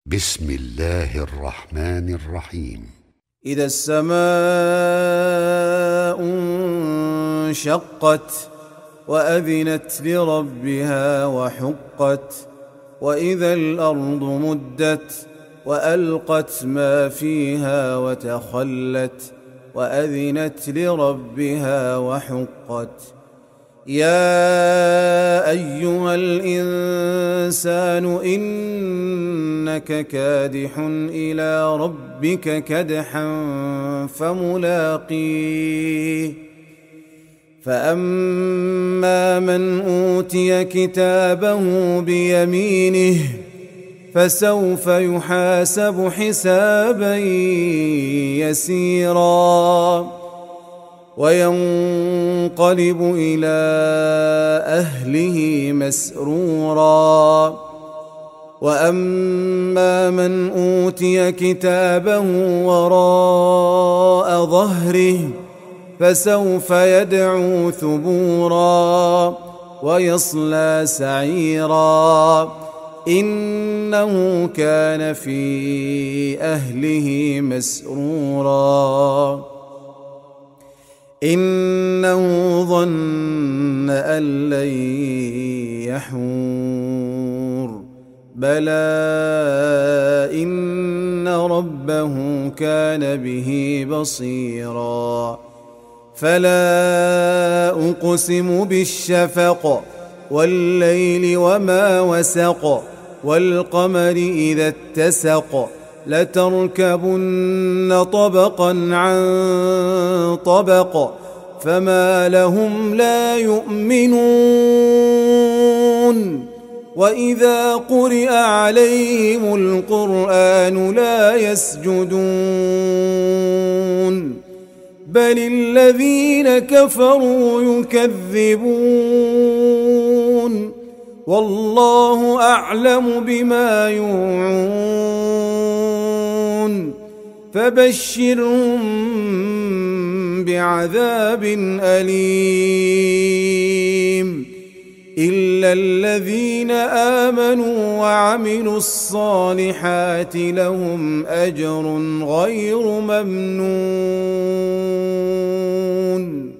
بسم الله الرحمن الرحيم. إذا السماء انشقت وأذنت لربها وحقت وإذا الأرض مدت وألقت ما فيها وتخلت وأذنت لربها وحقت. يا أيها الإنسان إنك كادح إلى ربك كدحا فملاقيه. فأما من أوتي كتابه بيمينه فسوف يحاسب حسابا يسيرا وينقلب إلى أهله مسرورا. وأما من أوتي كتابه وراء ظهره فسوف يدعو ثبورا ويصلى سعيرا إنه كان في أهله مسرورا إنه ظن أن لن يحور بلى إن ربه كان به بصيرا. فلا أقسم بالشفق والليل وما وسق والقمر إذا اتسق لتركبن طبقا عن طبق فما لهم لا يؤمنون وإذا قرئ عليهم القرآن لا يسجدون بل الذين كفروا يكذبون والله أعلم بما يوعون فبشرهم بعذاب أليم إلا الذين آمنوا وعملوا الصالحات لهم أجر غير ممنون.